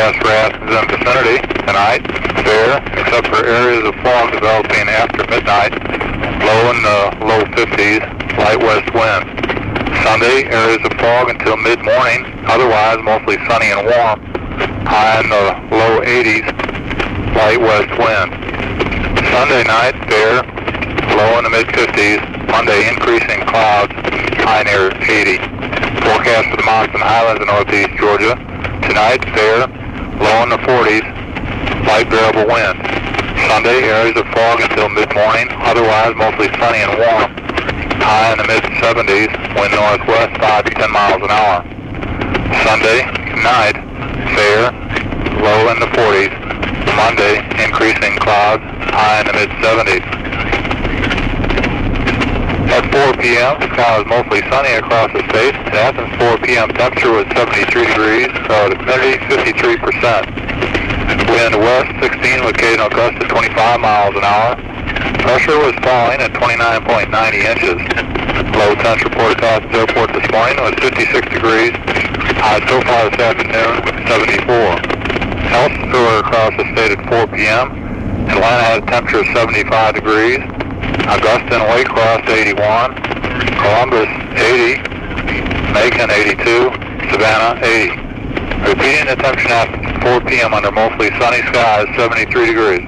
forecast for Athens and vicinity tonight, fair, except for areas of fog developing after midnight, low in the low 50s, light west wind. Sunday, areas of fog until mid-morning, otherwise mostly sunny and warm, high in the low 80s, light west wind. Sunday night, fair, low in the mid-50s, Monday increasing clouds, high near 80. Forecast for the Mountain Highlands of northeast Georgia. Tonight, fair, low in the 40s, light variable wind. Sunday, areas of fog until mid-morning, otherwise mostly sunny and warm, high in the mid-70s, wind northwest 5 to 10 miles an hour. Sunday night, fair, low in the 40s. Monday, increasing clouds, high in the mid-70s. At 4 p.m., the sky was mostly sunny across the state. At Athens, 4 p.m. temperature was 73 degrees, relative humidity 53%. Wind west 16 with occasional gusts to 25 miles an hour. Pressure was falling at 29.90 inches. Low temperature reported at Athens Airport this morning was 56 degrees. High so far this afternoon, 74. Elsewhere across the state at 4 p.m., Atlanta had a temperature of 75 degrees. Augusta and Waycross 81, Columbus 80, Macon 82, Savannah 80. Repeating the temperature at 4 p.m. under mostly sunny skies, 73 degrees.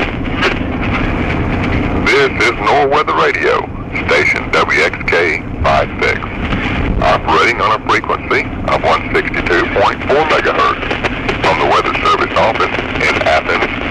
This is NORweather Radio, station WXK-56, operating on a frequency of 162.4 megahertz from the Weather Service office in Athens,